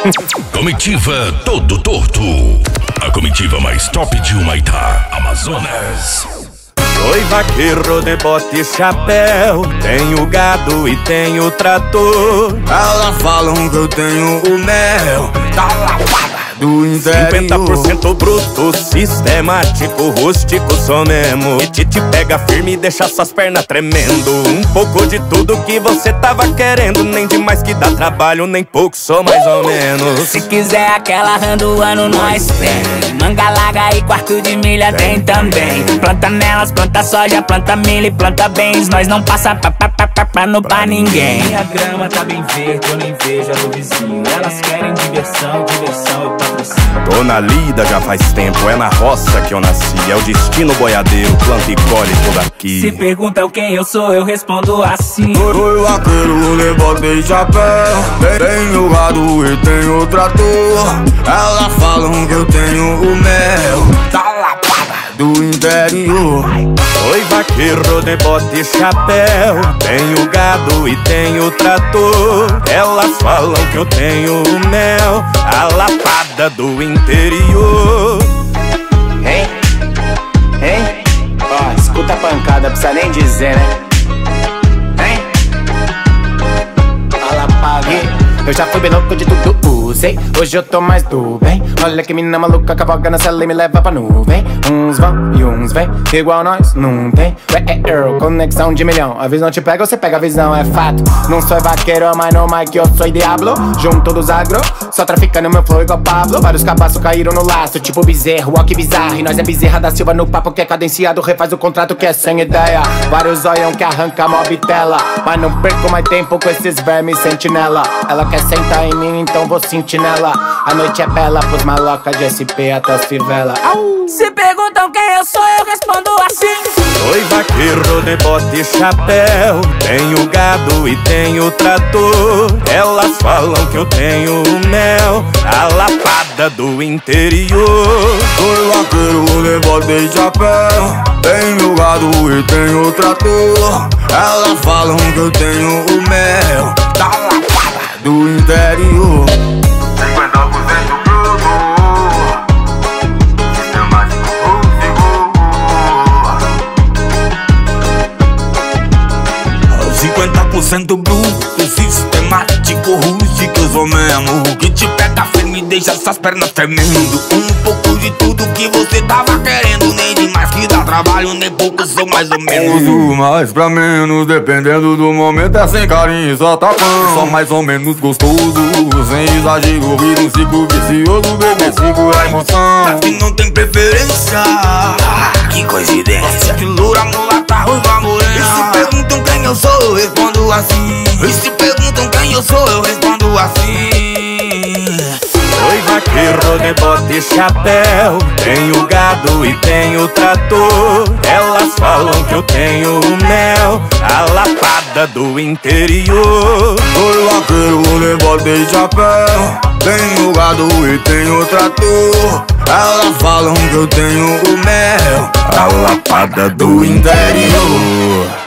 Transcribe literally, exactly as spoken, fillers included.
Comitiva Todo Torto. A comitiva mais top de Humaitá, Amazonas. Oi, vaqueiro de bota e chapéu, tenho gado e tenho trator. Elas falam que eu tenho o mel da lapada do interior. Cinquenta por cento bruto, sistemático, rústico, sou mesmo. E te, te pega firme e deixa suas pernas tremendo. Um pouco de tudo que você tava querendo. Nem demais que dá trabalho, nem pouco, sou mais ou menos. Se quiser aquela rã do ano, nós tem. Manga larga e quarto de milha tem também. Planta nelas, planta soja, planta milho e planta bens. Nós não passa pa, pa, pa, pa, pano pra ninguém. Minha grama tá bem verde, eu nem vejo a do vizinho. Elas querem diversão, diversão e patrocínio. Tô na lida já faz tempo, é na roça que eu nasci. É o destino boiadeiro, planta e colhe tudo aqui. Se perguntam quem eu sou, eu respondo assim. Oi, vaqueiro de bota e chapéu, tenho gado e tenho trator. Elas falam que eu tenho o mel da lapada do interior. Oi, vaqueiro de bota e chapéu, tenho gado e tenho trator. Elas falam que eu tenho o mel, a lapada do interior. Hein? Hein? Ó, escuta a pancada, precisa nem dizer, né? Hein? A lapada. Eu já fui bem louco de tudo, usei. Hoje eu tô mais do bem. Olha que mina maluca, cavalga na cela e me leva pra nuvem. Uns vão e uns vem, igual nós, não tem. É Earl, conexão de milhão. A visão te pega, você pega a visão, é fato. Não sou vaqueiro, mas no mic eu sou diablo. Junto dos agro, só traficando meu flow igual Pablo. Vários cabaços caíram no laço, tipo bezerro, ó que bizarro. E nós é bezerra da Silva no papo que é cadenciado. Refaz o contrato que é sem ideia. Vários olham que arranca mó bitela. Mas não perco mais tempo com esses vermes sentinela. Ela quer sentar em mim, então vou sentir nela. A noite é bela pros malocas de S P até as fivelas. Se perguntam quem eu sou, eu respondo assim. Oi, vaqueiro de bota e chapéu, tenho gado e tenho trator. Elas falam que eu tenho o mel, a lapada do interior. Oi, vaqueiro de bota e chapéu, tenho gado e tenho trator. Elas falam que eu tenho o mel da lapada do interior. cinquenta por cento bruto, sistemático, rústico. cinquenta por cento bruto, sistemático, rústico, eu sou mesmo. Que te pega firme e deixa suas pernas tremendo. Um pouco de tudo que você tava querendo. Nem demais que dá trabalho, nem pouco, sou mais ou menos. Do mais pra menos, dependendo do momento. É sem carinho, só tapão. Só mais ou menos gostoso, sem exagero. Vira um ciclo vicioso, bebê, segura a emoção. Pra quem não tem preferência, que coincidência. Que loura, mulata, ruiva, morena. E se perguntam quem eu sou, eu respondo assim. E se perguntam quem eu sou, eu respondo assim. Oi, vaqueiro de bota e chapéu, tenho gado e tenho trator. Elas falam que eu tenho o mel, a lapada do interior. Oi, vaqueiro de bota e chapéu, tenho gado e tenho trator. Elas falam que eu tenho o mel, a lapada do interior.